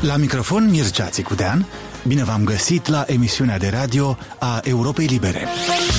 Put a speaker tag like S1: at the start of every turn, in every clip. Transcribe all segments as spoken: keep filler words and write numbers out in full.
S1: La microfon Mircea Țicudean, bine v-am găsit la emisiunea de radio a Europei Libere.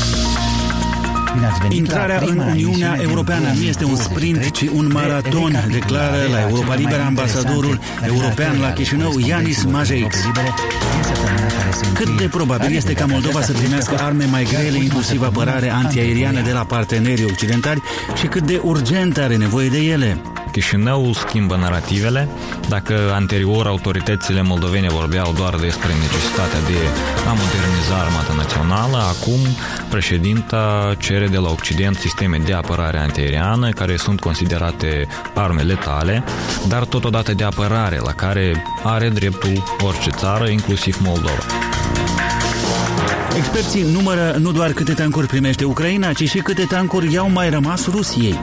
S1: Intrarea în Uniunea Europeană nu este un sprint, ci un maraton, declară la Europa Liberă ambasadorul european la Chișinău, Yanis Majeix. Cât de probabil este ca Moldova să primească arme mai grele, inclusiv apărare antiaeriană de la partenerii occidentali, și cât de urgent are nevoie de ele?
S2: Chișinăul schimbă narativele. Dacă anterior autoritățile moldovene vorbeau doar despre necesitatea de a moderniza armata națională, acum președinta cere de la Occident sisteme de apărare antiaeriană care sunt considerate arme letale, dar totodată de apărare la care are dreptul orice țară, inclusiv Moldova.
S1: Experții numără nu doar câte tancuri primește Ucraina, ci și câte tancuri i-au mai rămas Rusiei.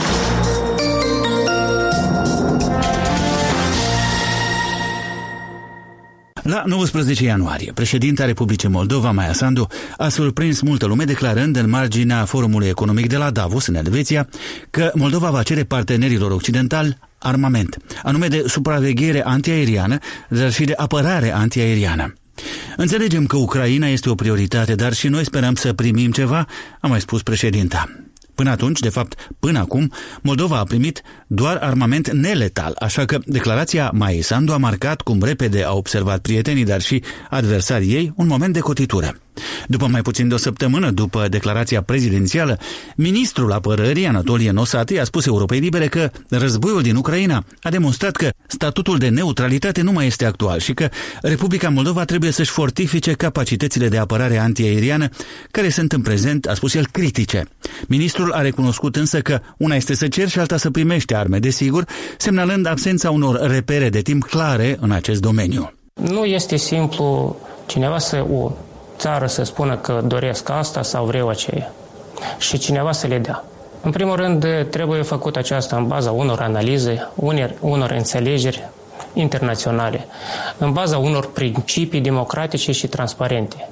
S1: La nouăsprezece ianuarie, președinta Republicii Moldova, Maia Sandu, a surprins multă lume declarând în marginea forumului economic de la Davos, în Elveția, că Moldova va cere partenerilor occidentali armament, anume de supraveghere antiaeriană, dar și de apărare antiaeriană. Înțelegem că Ucraina este o prioritate, dar și noi sperăm să primim ceva, a mai spus președinta. Până atunci, de fapt, până acum, Moldova a primit doar armament neletal, așa că declarația Maiei Sandu a marcat, cum repede au observat prietenii, dar și adversarii ei, un moment de cotitură. După mai puțin de o săptămână după declarația prezidențială, ministrul apărării, Anatolie Nosati, a spus Europei Libere că războiul din Ucraina a demonstrat că statutul de neutralitate nu mai este actual și că Republica Moldova trebuie să-și fortifice capacitățile de apărare antiaeriană, care sunt în prezent, a spus el, critice. Ministrul a recunoscut însă că una este să ceri și alta să primești arme, desigur, semnalând absența unor repere de timp clare în acest domeniu.
S3: Nu este simplu cineva să o țară să spună că doresc asta sau vreau aceea și cineva să le dea. În primul rând, trebuie făcut aceasta în baza unor analize, unor, unor înțelegeri internaționale, în baza unor principii democratice și transparente.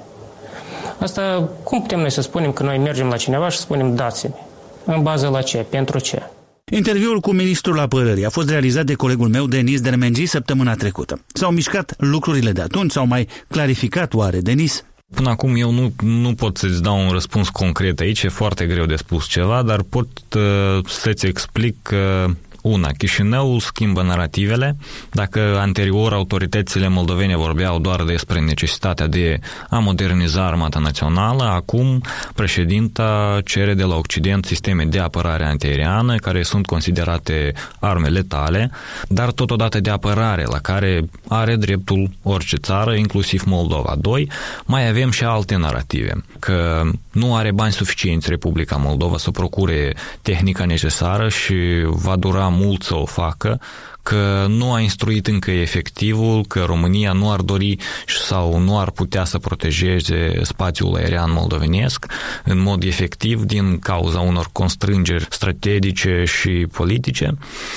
S3: Asta, cum putem noi să spunem că noi mergem la cineva și spunem dați-mi? În bază la ce? Pentru ce?
S1: Interviul cu ministrul apărării a fost realizat de colegul meu, Denis Dermengi, săptămâna trecută. S-au mișcat lucrurile de atunci? S-au mai clarificat oare, Denis?
S2: Până acum eu nu, nu pot să-ți dau un răspuns concret aici, e foarte greu de spus ceva, dar pot uh, să-ți explic că uh, Una, Chișinăul schimbă narativele. Dacă anterior autoritățile moldovene vorbeau doar despre necesitatea de a moderniza armata națională, acum președinta cere de la Occident sisteme de apărare antiaeriană care sunt considerate arme letale, dar totodată de apărare la care are dreptul orice țară, inclusiv Moldova. Doi, mai avem și alte narative, că nu are bani suficienți Republica Moldova să procure tehnica necesară și va dura mult să o facă, că nu a instruit încă efectivul, că România nu ar dori sau nu ar putea să protejeze spațiul aerian moldovenesc în mod efectiv din cauza unor constrângeri strategice și politice.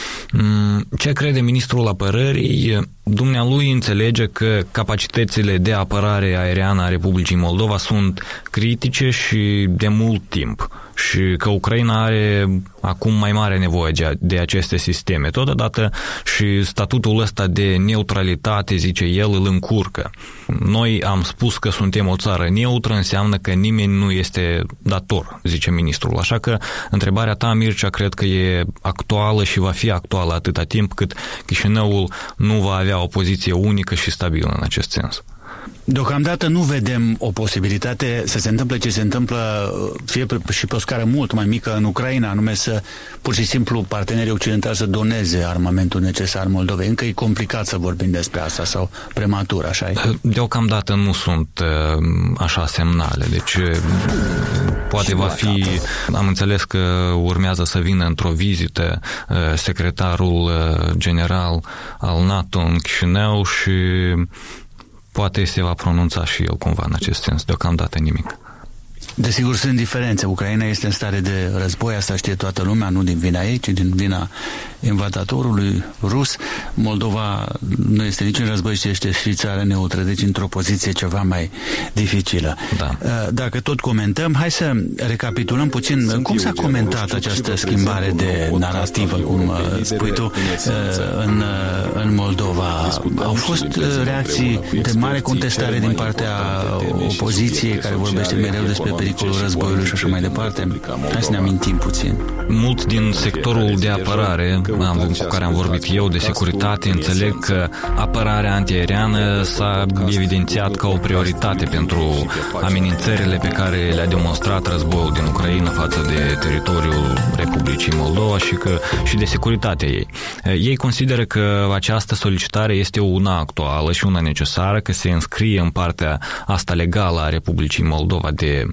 S2: Ce crede ministrul apărării? Dumnealui înțelege că capacitățile de apărare aeriană a Republicii Moldova sunt critice și de mult timp și că Ucraina are acum mai mare nevoie de aceste sisteme. Totodată și statutul ăsta de neutralitate, zice el, îl încurcă. Noi am spus că suntem o țară neutră, înseamnă că nimeni nu este dator, zice ministrul. Așa că întrebarea ta, Mircea, cred că e actuală și va fi actuală atâta timp cât Chișinăul nu va avea o poziție unică și stabilă în acest sens.
S1: Deocamdată nu vedem o posibilitate să se întâmple ce se întâmplă, fie și pe o scară mult mai mică în Ucraina, anume să pur și simplu partenerii occidentali să doneze armamentul necesar Moldovei. Încă e complicat să vorbim despre asta sau prematur, așa e? Deocamdată
S2: nu sunt așa semnale, deci poate va fi, am înțeles că urmează să vină într-o vizită secretarul general al NATO în Chișinău și poate se va pronunța și el cumva în acest sens. Deocamdată nimic.
S1: Desigur, sunt diferențe. Ucraina este în stare de război, asta știe toată lumea, nu din vina ei, ci din vina invadatorului rus. Moldova nu este nici în război, ci este și țară neutră, deci într-o poziție ceva mai dificilă.
S2: Da.
S1: Dacă tot comentăm, hai să recapitulăm puțin Sunt cum s-a comentat această schimbare de narrativă, cum spui tu, în, în Moldova. Au fost reacții de mare contestare din partea opoziției, care vorbește mereu despre pericolul războiului și așa mai departe. Hai să ne amintim puțin.
S2: Mulți din sectorul de apărare cu care am vorbit eu, de securitate, înțeleg că apărarea antiaeriană s-a evidențiat ca o prioritate pentru amenințările pe care le-a demonstrat războiul din Ucraina față de teritoriul Republicii Moldova și, că, și de securitatea ei. Ei consideră că această solicitare este una actuală și una necesară, că se înscrie în partea asta legală a Republicii Moldova de,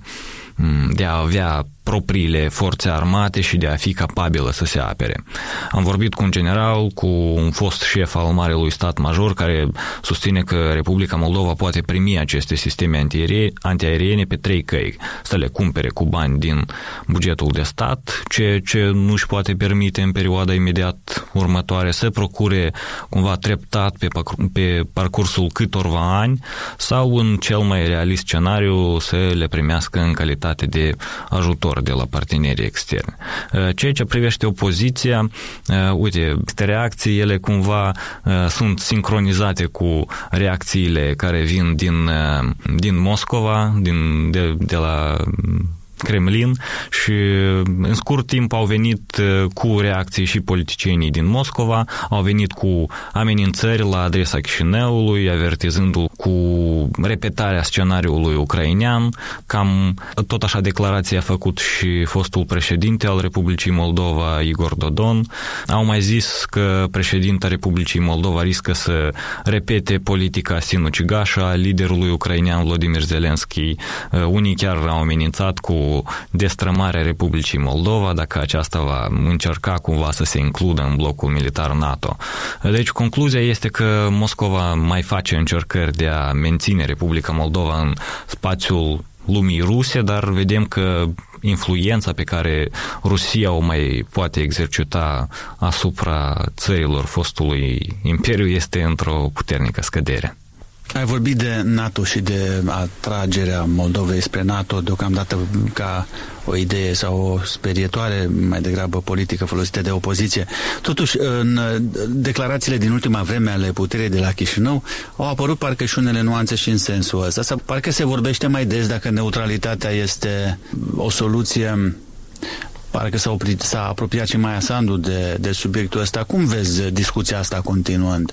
S2: de a avea propriile forțe armate și de a fi capabilă să se apere. Am vorbit cu un general, cu un fost șef al Marelui Stat Major, care susține că Republica Moldova poate primi aceste sisteme antiaeriene pe trei căi. Să le cumpere cu bani din bugetul de stat, ceea ce nu își poate permite în perioada imediat următoare, să procure cumva treptat pe, pe parcursul câtorva ani sau, în cel mai realist scenariu, să le primească în calitate de ajutor de la partenerii externi. Ceea ce privește opoziția, uite, aceste reacții, ele cumva sunt sincronizate cu reacțiile care vin din, din Moscova, din, de, de la Kremlin, și în scurt timp au venit cu reacții și politicienii din Moscova, au venit cu amenințări la adresa Chișinăului, avertizându-l cu repetarea scenariului ucrainean. Cam tot așa declarație a făcut și fostul președinte al Republicii Moldova, Igor Dodon. Au mai zis că președinta Republicii Moldova riscă să repete politica sinucigașă a liderului ucrainean Volodymyr Zelensky. Unii chiar au amenințat cu destrămarea Republicii Moldova dacă aceasta va încerca cumva să se includă în blocul militar NATO. Deci concluzia este că Moscova mai face încercări de a menține Republica Moldova în spațiul lumii ruse, dar vedem că influența pe care Rusia o mai poate exercita asupra țărilor fostului imperiu este într-o puternică scădere.
S1: Ai vorbit de NATO și de atragerea Moldovei spre NATO deocamdată ca o idee sau o sperietoare mai degrabă politică folosită de opoziție. Totuși, în declarațiile din ultima vreme ale puterii de la Chișinău au apărut parcă și unele nuanțe și în sensul ăsta. Sau parcă se vorbește mai des dacă neutralitatea este o soluție. Parcă s-a, oprit, s-a apropiat și Maia Sandu de, de subiectul ăsta. Cum vezi discuția asta continuând?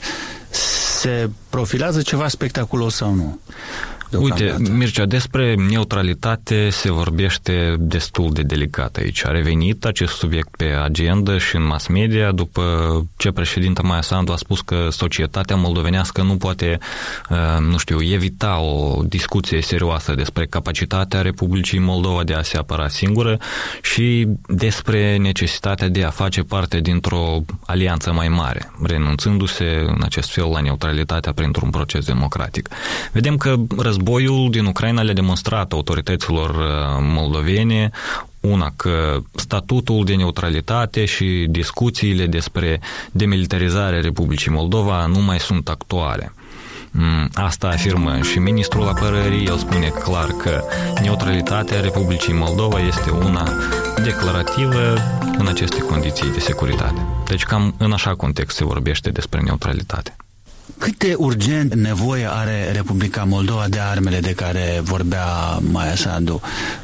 S1: Se profilează ceva spectaculos sau nu?
S2: Uite, Mircea, despre neutralitate se vorbește destul de delicat aici. A revenit acest subiect pe agenda și în mass media după ce președinta Maia Sandu a spus că societatea moldovenească nu poate, nu știu, evita o discuție serioasă despre capacitatea Republicii Moldova de a se apăra singură și despre necesitatea de a face parte dintr-o alianță mai mare, renunțându-se în acest fel la neutralitatea printr-un proces democratic. Vedem că războiul din Ucraina le-a demonstrat autorităților moldovene una, că statutul de neutralitate și discuțiile despre demilitarizarea Republicii Moldova nu mai sunt actuale. Asta afirmă și ministrul apărării. El spune clar că neutralitatea Republicii Moldova este una declarativă în aceste condiții de securitate. Deci cam în așa context se vorbește despre neutralitate.
S1: Cât de urgent nevoie are Republica Moldova de armele de care vorbea Maia Sandu?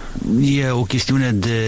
S1: E o chestiune de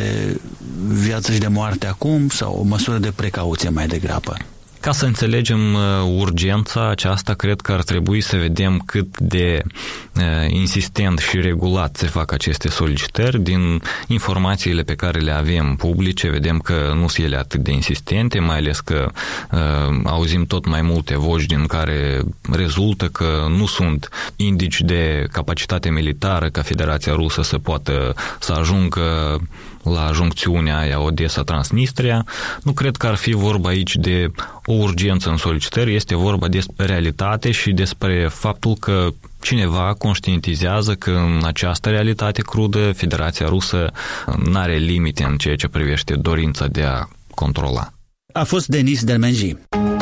S1: viață și de moarte acum sau o măsură de precauție mai degrabă?
S2: Ca să înțelegem urgența aceasta, cred că ar trebui să vedem cât de uh, insistent și regulat se fac aceste solicitări. Din informațiile pe care le avem publice, vedem că nu sunt ele atât de insistente, mai ales că uh, auzim tot mai multe voci din care rezultă că nu sunt indici de capacitate militară ca Federația Rusă să poată să ajungă la juncțiunea aia Odessa-Transnistria. Nu cred că ar fi vorba aici de o urgență în solicitări, este vorba despre realitate și despre faptul că cineva conștientizează că în această realitate crudă Federația Rusă nu are limite în ceea ce privește dorința de a controla.
S1: A fost Denis Dermenji.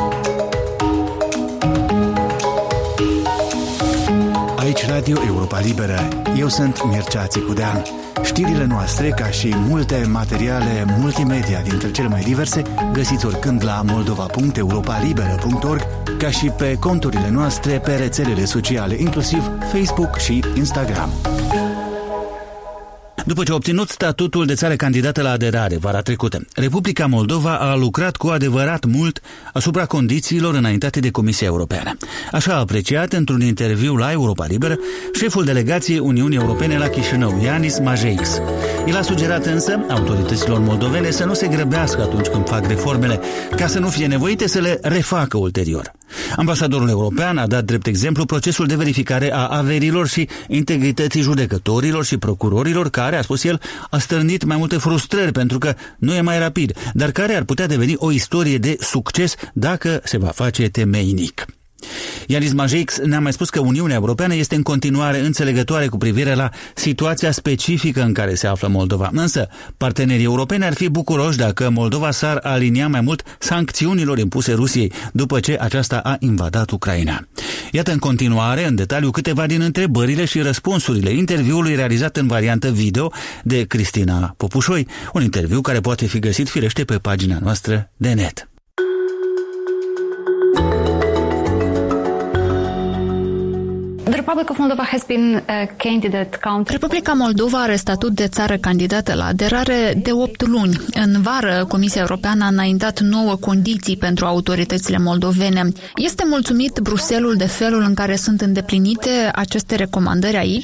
S1: Aici Radio Europa Liberă. Eu sunt Mircea Țicudean. Știrile noastre, ca și multe materiale multimedia dintre cele mai diverse, găsiți oricând la moldova punct europa liberă punct org, ca și pe conturile noastre pe rețelele sociale, inclusiv Facebook și Instagram. După ce a obținut statutul de țară candidată la aderare vara trecută, Republica Moldova a lucrat cu adevărat mult asupra condițiilor înaintate de Comisia Europeană. Așa a apreciat într-un interviu la Europa Liberă șeful delegației Uniunii Europene la Chișinău, Yanis Majeix. El a sugerat însă autorităților moldovene să nu se grăbească atunci când fac reformele, ca să nu fie nevoite să le refacă ulterior. Ambasadorul european a dat drept exemplu procesul de verificare a averilor și integrității judecătorilor și procurorilor, care, a spus el, a stârnit mai multe frustrări pentru că nu e mai rapid, dar care ar putea deveni o istorie de succes dacă se va face temeinic. Yanis Majeix ne-a mai spus că Uniunea Europeană este în continuare înțelegătoare cu privire la situația specifică în care se află Moldova. Însă, partenerii europeni ar fi bucuroși dacă Moldova s-ar alinia mai mult sancțiunilor impuse Rusiei după ce aceasta a invadat Ucraina. Iată în continuare, în detaliu, câteva din întrebările și răspunsurile interviului realizat în variantă video de Cristina Popușoi, un interviu care poate fi găsit firește pe pagina noastră de net.
S4: Republica Moldova are statut de țară candidată la aderare de opt luni. În vară, Comisia Europeană a înaintat nouă condiții pentru autoritățile moldovene. Este mulțumit Bruxelles de felul în care sunt îndeplinite aceste recomandări aici?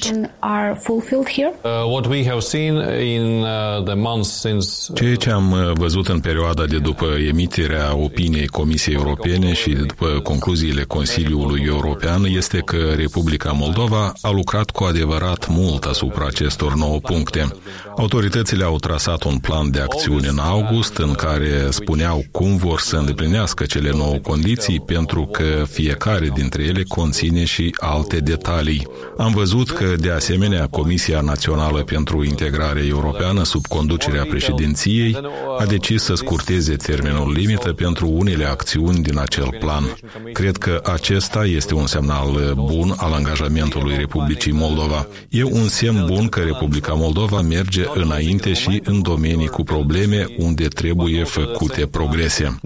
S5: Ceea ce am văzut în perioada de după emiterea opiniei Comisiei Europene și după concluziile Consiliului European este că Republica Moldova a lucrat cu adevărat mult asupra acestor nouă puncte. Autoritățile au trasat un plan de acțiune în august în care spuneau cum vor să îndeplinească cele nouă condiții, pentru că fiecare dintre ele conține și alte detalii. Am văzut că, de asemenea, Comisia Națională pentru Integrare Europeană, sub conducerea președinției, a decis să scurteze termenul limită pentru unele acțiuni din acel plan. Cred că acesta este un semnal bun al angajamentului Republicii Moldova. E un semn bun că Republica Moldova merge înainte și în domenii cu probleme unde trebuie făcute progrese.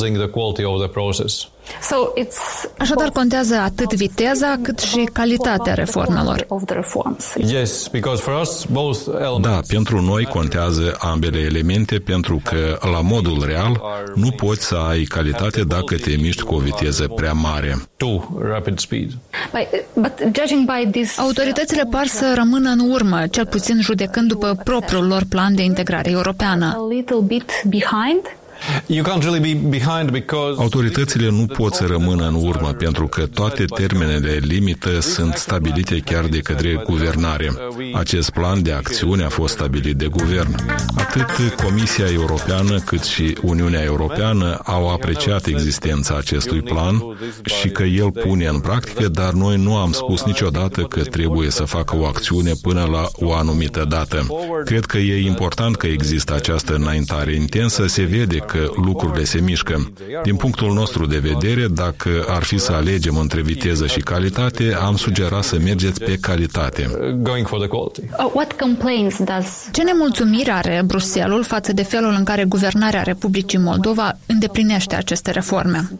S4: Așadar contează atât viteza cât și calitatea reformelor.
S5: Da, pentru noi contează ambele elemente, pentru că la modul real nu poți să ai calitate dacă te miști cu o viteză prea mare.
S4: Autoritățile par să rămână în urmă, cel puțin judecând după propriul lor plan de integrare europeană.
S5: Autoritățile nu pot să rămână în urmă, pentru că toate termenele limită sunt stabilite chiar de către guvernare. Acest plan de acțiune a fost stabilit de guvern. Atât Comisia Europeană cât și Uniunea Europeană au apreciat existența acestui plan și că el pune în practică, dar noi nu am spus niciodată că trebuie să facă o acțiune până la o anumită dată. Cred că e important că există această înaintare intensă, se vede că lucrurile se mișcă. Din punctul nostru de vedere, dacă ar fi să alegem între viteză și calitate, am sugerat să mergeți pe calitate.
S4: Ce nemulțumire are Bruxelles față de felul în care guvernarea Republicii Moldova îndeplinește aceste reforme?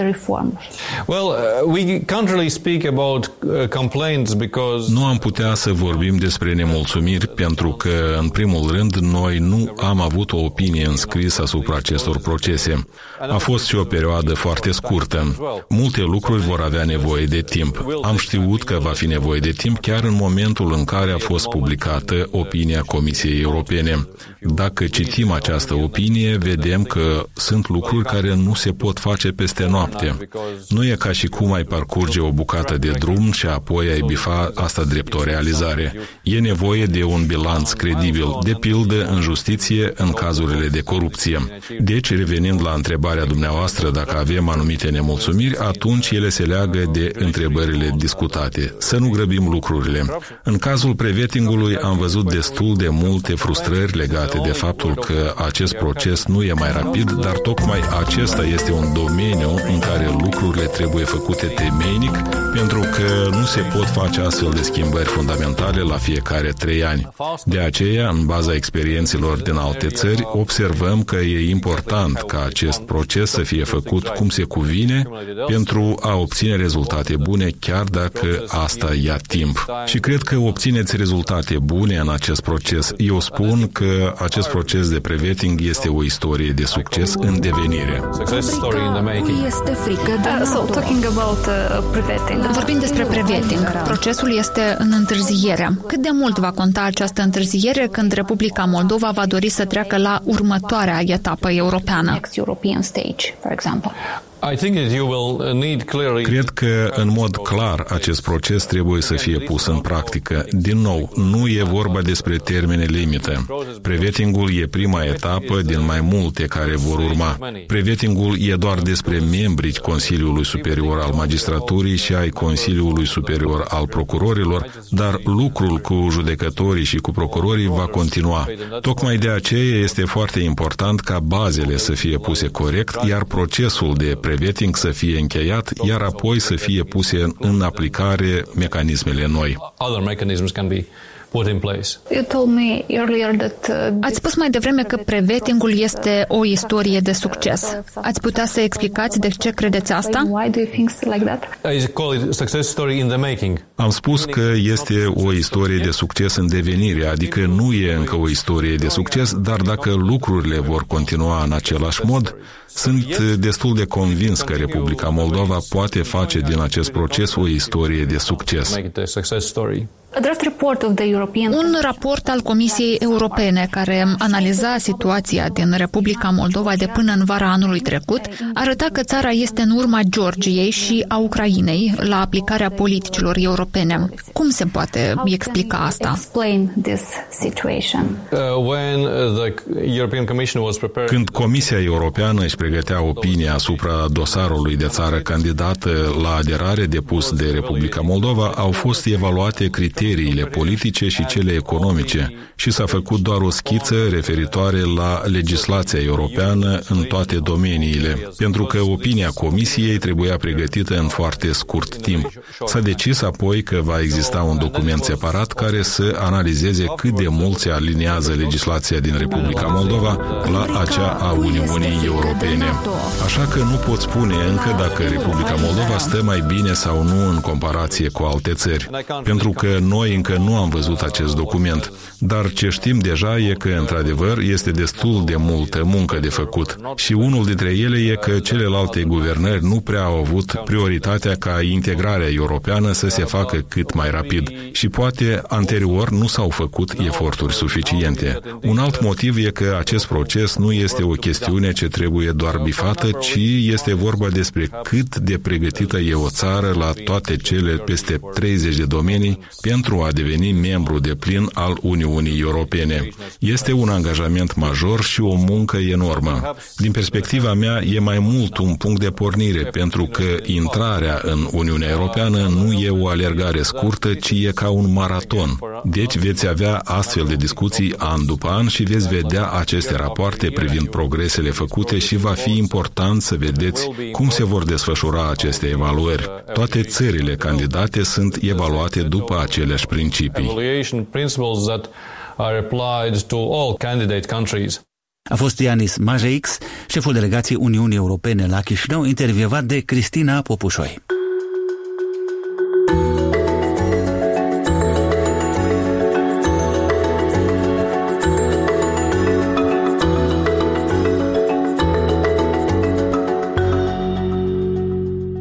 S5: Nu am putea să vorbim despre nemulțumiri pentru că, în primul rând, noi nu am avut o opinie înscrisă asupra acestor procese. A fost și o perioadă foarte scurtă. Multe lucruri vor avea nevoie de timp. Am știut că va fi nevoie de timp chiar în momentul în care a fost publicată opinia Comisiei Europene. Dacă citim această opinie, vedem că sunt lucruri care nu se pot face peste noapte. Nu e ca și cum ai parcurge o bucată de drum și apoi ai bifa asta drept o realizare. E nevoie de un bilanț credibil, de pildă în justiție în cazurile de corupție. De Deci, revenind la întrebarea dumneavoastră dacă avem anumite nemulțumiri, atunci ele se leagă de întrebările discutate. Să nu grăbim lucrurile. În cazul pre-vetting-ului am văzut destul de multe frustrări legate de faptul că acest proces nu e mai rapid, dar tocmai acesta este un domeniu în care lucrurile trebuie făcute temeinic, pentru că nu se pot face astfel de schimbări fundamentale la fiecare trei ani. De aceea, în baza experiențelor din alte țări, observăm că e important ca acest proces să fie făcut cum se cuvine pentru a obține rezultate bune, chiar dacă asta ia timp. Și cred că obțineți rezultate bune în acest proces. Eu spun că acest proces de pre-vetting este o istorie de succes în devenire.
S4: Este frică de Vorbim despre pre-vetting. Procesul este în întârziere. Cât de mult va conta această întârziere când Republica Moldova va dori să treacă la următoarea etapă europeană?
S5: Cred că, în mod clar, acest proces trebuie să fie pus în practică. Din nou, nu e vorba despre termene limită. Pre-vetting-ul e prima etapă din mai multe care vor urma. Pre-vetting-ul e doar despre membrii Consiliului Superior al Magistraturii și ai Consiliului Superior al Procurorilor, dar lucrul cu judecătorii și cu procurorii va continua. Tocmai de aceea este foarte important ca bazele să fie puse corect, iar procesul de pre-vetting să fie încheiat, iar apoi să fie puse în aplicare mecanismele noi.
S4: Ați spus mai devreme că pre-vetting-ul este o istorie de succes. Ați putea să explicați de ce credeți asta?
S5: Am spus că este o istorie de succes în devenire, adică nu e încă o istorie de succes, dar dacă lucrurile vor continua în același mod, sunt destul de convins că Republica Moldova poate face din acest proces o istorie de succes.
S4: Un raport al Comisiei Europene care analiza situația din Republica Moldova de până în vara anului trecut arăta că țara este în urma Georgiei și a Ucrainei la aplicarea politicilor europene. Cum se poate explica asta?
S5: Când Comisia Europeană își pregătea opinia asupra dosarului de țară candidată la aderare depus de Republica Moldova, au fost evaluate criteriile politice și cele economice și s-a făcut doar o schiță referitoare la legislația europeană în toate domeniile, pentru că opinia Comisiei trebuia pregătită în foarte scurt timp. S-a decis apoi că va exista un document separat care să analizeze cât de mult se aliniază legislația din Republica Moldova la acea a Uniunii Europene. Așa că nu pot spune încă dacă Republica Moldova stă mai bine sau nu în comparație cu alte țări, pentru că noi încă nu am văzut acest document. Dar ce știm deja e că, într-adevăr, este destul de multă muncă de făcut. Și unul dintre ele e că celelalte guvernări nu prea au avut prioritatea ca integrarea europeană să se facă cât mai rapid. Și poate, anterior, nu s-au făcut eforturi suficiente. Un alt motiv e că acest proces nu este o chestiune ce trebuie doar bifată, ci este vorba despre cât de pregătită e o țară la toate cele peste treizeci de domenii pentru a deveni membru deplin al Uniunii Europene. Este un angajament major și o muncă enormă. Din perspectiva mea, e mai mult un punct de pornire, pentru că intrarea în Uniunea Europeană nu e o alergare scurtă, ci e ca un maraton. Deci veți avea astfel de discuții an după an și veți vedea aceste rapoarte privind progresele făcute și va fi important să vedeți cum se vor desfășura aceste evaluări. Toate țările candidate sunt evaluate după aceleași principii.
S1: A fost Ianis Majeix, șeful delegației Uniunii Europene la Chișinău, intervievat de Cristina Popușoi. În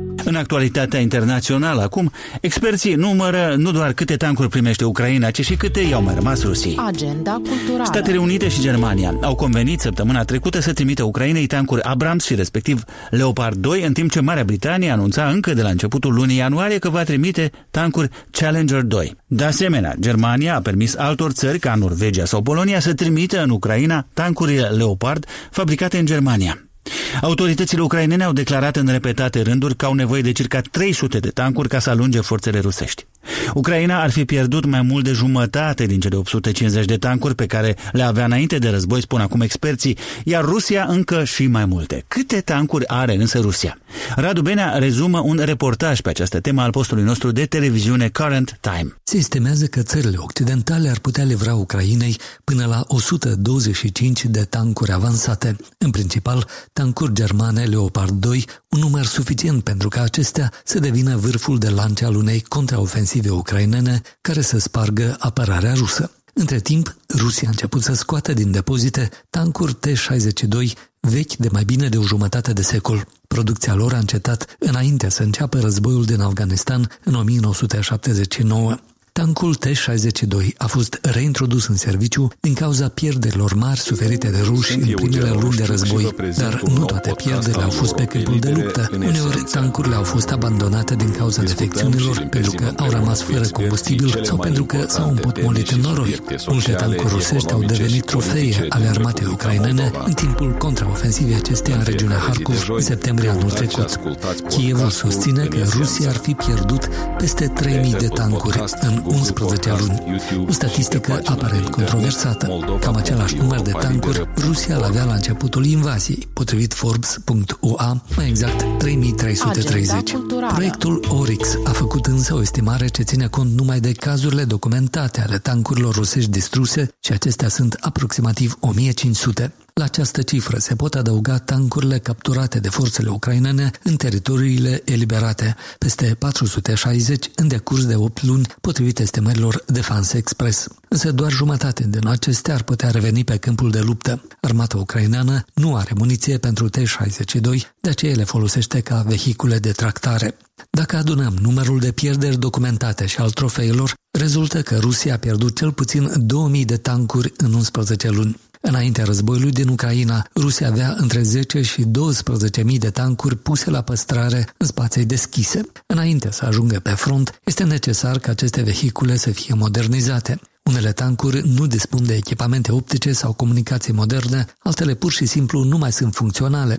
S1: actualitatea internațională acum, experții numără nu doar câte tancuri primește Ucraina, ci și câte i-au mai rămas Rusiei.
S6: Agenda culturală.
S1: Statele Unite și Germania au convenit săptămâna trecută să trimită Ucrainei tancuri Abrams și respectiv Leopard doi, în timp ce Marea Britanie anunța încă de la începutul lunii ianuarie că va trimite tancuri Challenger doi. De asemenea, Germania a permis altor țări ca Norvegia sau Polonia să trimită în Ucraina tancurile Leopard fabricate în Germania. Autoritățile ucrainene au declarat în repetate rânduri că au nevoie de circa trei sute de tancuri ca să alunge forțele rusești. Ucraina ar fi pierdut mai mult de jumătate din cele opt sute cincizeci de tancuri pe care le avea înainte de război, spun acum experții, iar Rusia încă și mai multe. Câte tancuri are însă Rusia? Radu Benea rezumă un reportaj pe această temă al postului nostru de televiziune Current Time.
S7: Se estimează că țările occidentale ar putea livra Ucrainei până la o sută douăzeci și cinci de tancuri avansate, în principal tancuri germane Leopard doi, un număr suficient pentru ca acestea să devină vârful de lance al unei contraofensive ucrainene care să spargă apărarea rusă. Între timp, Rusia a început să scoată din depozite tancuri T șaizeci și doi vechi de mai bine de o jumătate de secol. Producția lor a încetat înainte să înceapă războiul din Afganistan în o mie nouă sute șaptezeci și nouă. Tancul T șaizeci și doi a fost reintrodus în serviciu din cauza pierderilor mari suferite de ruși în primele luni de război, dar nu toate pierderile au fost pe câmpul de luptă. Uneori, tancurile au fost abandonate din cauza defecțiunilor, pentru că au rămas fără combustibil sau pentru că s-au împotmolit în noroi. Multe tancuri rusești au devenit trofee ale armatei ucrainene în timpul contraofensivei acesteia în regiunea Harkov în septembrie anul trecut. Kievul susține că Rusia ar fi pierdut peste trei mii de tancuri în unsprezece luni. O statistică aparent controversată. Cam același număr de tancuri Rusia l-avea la începutul invaziei, potrivit Forbes punct U A, mai exact trei mii trei sute treizeci. Proiectul Oryx a făcut însă o estimare ce ține cont numai de cazurile documentate ale tancurilor rusești distruse și acestea sunt aproximativ o mie cinci sute. La această cifră se pot adăuga tancurile capturate de forțele ucrainene în teritoriile eliberate, peste patru sute șaizeci în decurs de opt luni, potrivit estimărilor Defense Express. Însă doar jumătate din acestea ar putea reveni pe câmpul de luptă. Armata ucraineană nu are muniție pentru T șaizeci și doi, de aceea le folosește ca vehicule de tractare. Dacă adunăm numărul de pierderi documentate și al trofeilor, rezultă că Rusia a pierdut cel puțin două mii de tancuri în unsprezece luni. Înaintea războiului din Ucraina, Rusia avea între zece și douăsprezece mii de tancuri puse la păstrare în spații deschise. Înainte să ajungă pe front, este necesar ca aceste vehicule să fie modernizate. Unele tancuri nu dispun de echipamente optice sau comunicații moderne, altele pur și simplu nu mai sunt funcționale.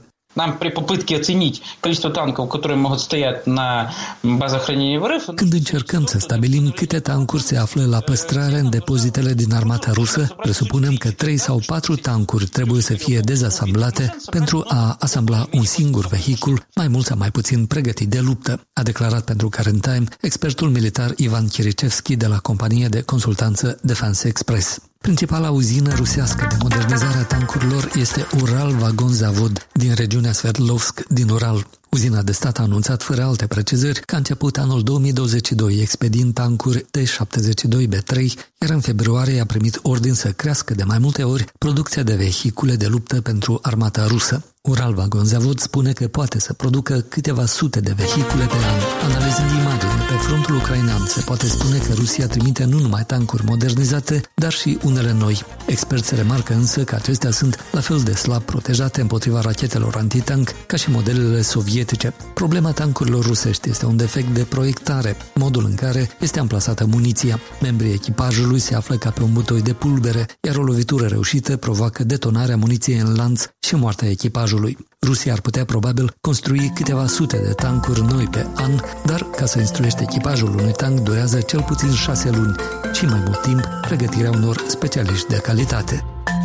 S7: Când încercăm să stabilim câte tancuri se află la păstrare în depozitele din armata rusă, presupunem că trei sau patru tancuri trebuie să fie dezasamblate pentru a asambla un singur vehicul, mai mult sau mai puțin pregătit de luptă, a declarat pentru Current Time expertul militar Ivan Kiricevski de la compania de consultanță Defense Express. Principala uzină rusească de modernizare a tancurilor este Ural Vagon Zavod din regiunea Sverdlovsk din Ural. Uzina de stat a anunțat fără alte precizări că a început anul două mii douăzeci și doi expediind tancuri T șaptezeci și doi B trei, iar în februarie a primit ordin să crească de mai multe ori producția de vehicule de luptă pentru armata rusă. Ural Vagon Zavod spune că poate să producă câteva sute de vehicule pe an. Analizând imaginile pe frontul ucrainean, se poate spune că Rusia trimite nu numai tancuri modernizate, dar și unele noi. Experți remarcă însă că acestea sunt la fel de slab protejate împotriva rachetelor antitank ca și modelele sovietice. Problema tancurilor rusești este un defect de proiectare, modul în care este amplasată muniția. Membrii echipajului se află ca pe un butoi de pulbere, iar o lovitură reușită provoacă detonarea muniției în lanț și moartea echipajului. Rusia ar putea probabil construi câteva sute de tancuri noi pe an, dar ca să instruiește echipajul unui tank durează cel puțin șase luni și mai mult timp pregătirea unor specialiști de calitate.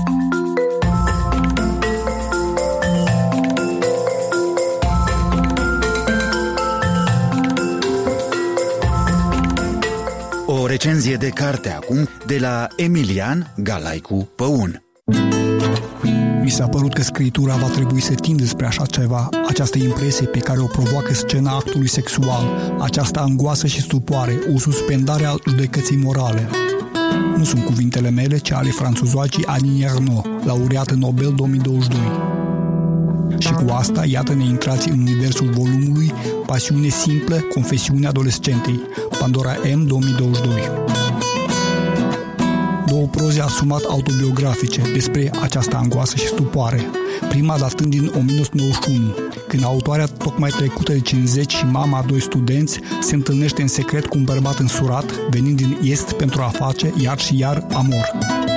S1: O recenzie de carte acum de la Emilian Galaicu Păun.
S8: Mi s-a părut că scriitura va trebui să tindă spre așa ceva, această impresie pe care o provoacă scena actului sexual, această angoasă și stupoare, o suspendare a judecății morale. Nu sunt cuvintele mele, ci ale franțuzoacii Annie Ernaux, laureată Nobel două mii douăzeci și doi. Și cu asta, iată, ne intrați în universul volumului Pasiune simplă, confesiune adolescentei, Pandora M două mii douăzeci și doi. Două proze asumat autobiografice despre această angoasă și stupoare, prima datând din o mie nouă sute nouăzeci și unu, când autoarea tocmai trecută de cincizeci și mama a doi studenți se întâlnește în secret cu un bărbat însurat, venind din est pentru a face, iar și iar, amor.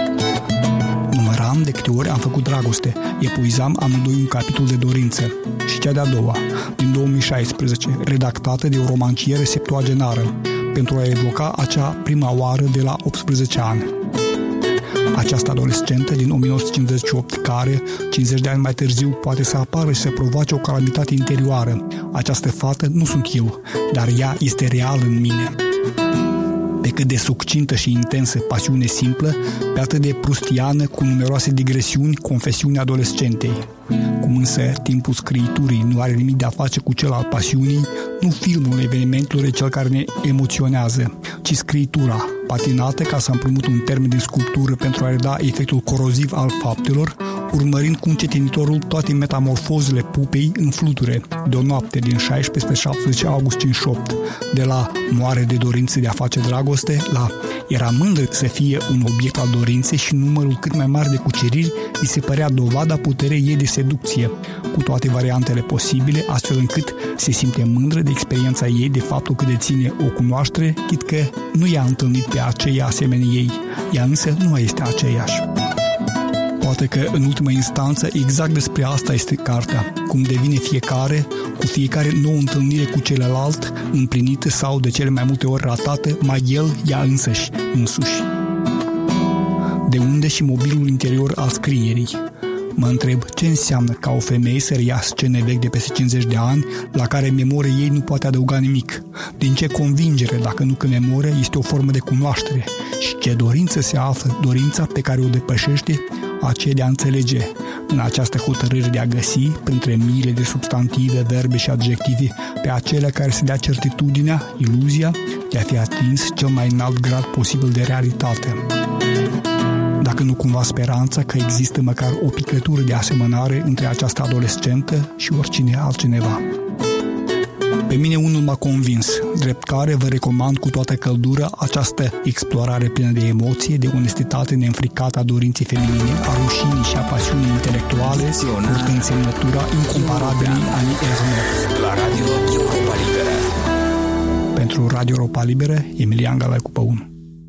S8: Număram de câte ori am făcut dragoste, epuizam amândoi un capitol de dorință. Și cea de-a doua, din două mii șaisprezece, redactată de o romancieră septuagenară, pentru a evoca acea prima oară de la optsprezece ani. Această adolescentă din o mie nouă sute cincizeci și opt, care, cincizeci de ani mai târziu, poate să apară și să provoace o calamitate interioară. Această fată nu sunt eu, dar ea este reală în mine. Pe cât de succintă și intensă pasiune simplă, pe atât de prustiană, cu numeroase digresiuni, confesiuni adolescentei. Cum însă timpul scriiturii nu are nimic de a face cu cel al pasiunii, nu filmul evenimentelor e cel care ne emoționează, ci scriitura, patinată, ca să împrumut un termen din sculptură pentru a reda efectul coroziv al faptelor, urmărind cu încetinitorul toate metamorfozele pupei în fluture, de o noapte din șaisprezece spre șaptesprezece august cincizeci și opt, de la moare de dorință de a face dragoste, la era mândră să fie un obiect al dorinței și numărul cât mai mare de cuceriri îi se părea dovada puterei ei de seducție, cu toate variantele posibile, astfel încât se simte mândră de experiența ei, de faptul că deține o cunoaștere, chit că nu i-a întâlnit pe aceia asemenea ei, ea însă nu mai este aceeași. Poate că, în ultima instanță, exact despre asta este cartea, cum devine fiecare, cu fiecare nouă întâlnire cu celălalt, împlinită sau, de cele mai multe ori ratată, mai el, ea însăși, însuși. De unde și mobilul interior al scrierii? Mă întreb ce înseamnă ca o femeie să reia scene vechi de peste cincizeci de ani, la care memoria ei nu poate adăuga nimic. Din ce convingere, dacă nu că memoria este o formă de cunoaștere? Și ce dorință se află, dorința pe care o depășește, aceea de a înțelege, în această hotărâre de a găsi, printre miile de substantive, verbe și adjective, pe acelea care se dea certitudinea, iluzia de a fi atins cel mai înalt grad posibil de realitate. Dacă nu cumva speranța că există măcar o picătură de asemănare între această adolescentă și oricine altcineva. Pe mine unul m-a convins, drept care vă recomand cu toată căldura această explorare plină de emoție, de onestitate neînfricată a dorinței feminine, a rușinii și a pasiunii intelectuale, purtând semnătura incomparabilei Ani Erner. La Radio Europa Liberă. Pentru Radio Europa Liberă, Emilian Galaicu Păun.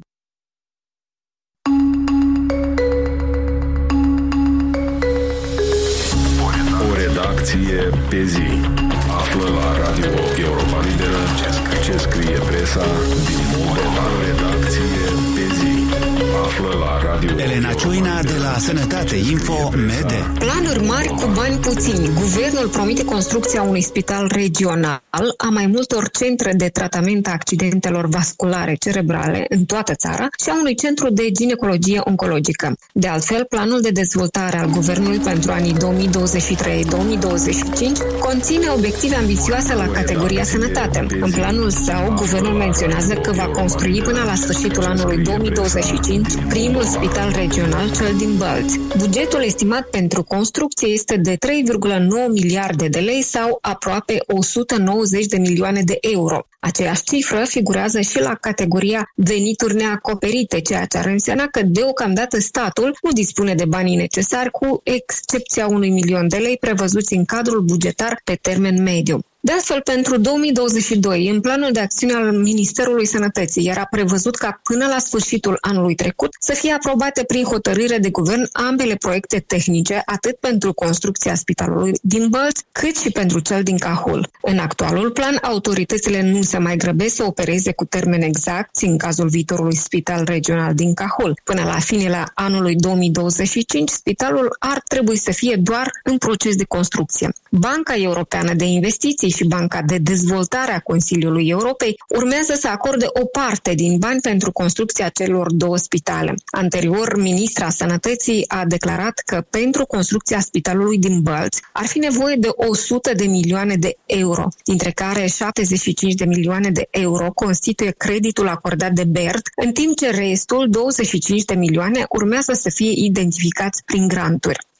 S5: Pe zi. Află la Radio Europa Liberă ce scrie presa din Moldova. Redacție pe zi. Află la Radio
S1: Elena Cioina de la Sănătate Info Mede.
S6: Planuri mari cu bani puțini. Guvernul promite construcția unui spital regional, a mai multor centre de tratament a accidentelor vasculare cerebrale în toată țara și a unui centru de ginecologie oncologică. De altfel, planul de dezvoltare al guvernului pentru anii două mii douăzeci și trei două mii douăzeci și cinci conține obiective ambițioase la categoria sănătate. În planul său, guvernul menționează că va construi până la sfârșitul anului două mii douăzeci și cinci primul spital regional, cel din Bălți. Bugetul estimat pentru construcție este de trei virgulă nouă miliarde de lei sau aproape o sută nouăzeci de milioane de euro. Aceeași cifră figurează și la categoria venituri neacoperite, ceea ce ar însemna că deocamdată statul nu dispune de banii necesari, cu excepția unui milion de lei prevăzuți în cadrul bugetar pe termen mediu. De astfel, pentru două mii douăzeci și doi, în planul de acțiune al Ministerului Sănătății, era prevăzut ca până la sfârșitul anului trecut să fie aprobate prin hotărâre de guvern ambele proiecte tehnice, atât pentru construcția spitalului din Bălți, cât și pentru cel din Cahul. În actualul plan, autoritățile nu se mai grăbesc să opereze cu termen exact în cazul viitorului spital regional din Cahul. Până la finele anului două mii douăzeci și cinci, spitalul ar trebui să fie doar în proces de construcție. Banca Europeană de Investiții și Banca de Dezvoltare a Consiliului Europei urmează să acorde o parte din bani pentru construcția celor două spitale. Anterior, ministra Sănătății a declarat că pentru construcția spitalului din Bălți ar fi nevoie de o sută de milioane de euro, dintre care șaptezeci și cinci de milioane de euro constituie creditul acordat de B E R D, în timp ce restul, douăzeci și cinci de milioane, urmează să fie identificați prin granturi.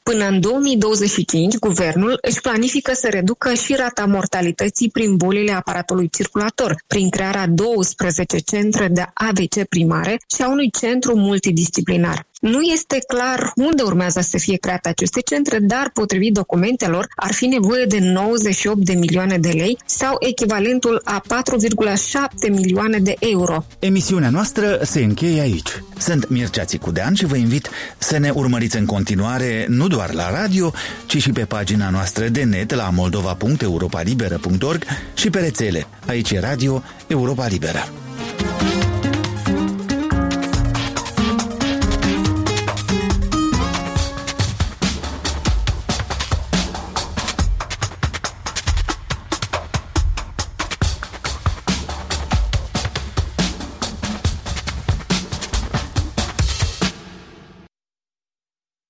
S6: Până în două mii douăzeci și cinci, guvernul își planifică să reducă și rata mortalității prin bolile aparatului circulator, prin crearea douăsprezece centre de A V C primare și a unui centru multidisciplinar. Nu este clar unde urmează să fie create aceste centre, dar, potrivit documentelor, ar fi nevoie de nouăzeci și opt de milioane de lei sau echivalentul a patru virgulă șapte milioane de euro.
S1: Emisiunea noastră se încheie aici. Sunt Mircea Țicudean și vă invit să ne urmăriți în continuare nu doar la radio, ci și pe pagina noastră de net la moldova punct europa liberă punct org și pe rețele. Aici e Radio Europa Liberă.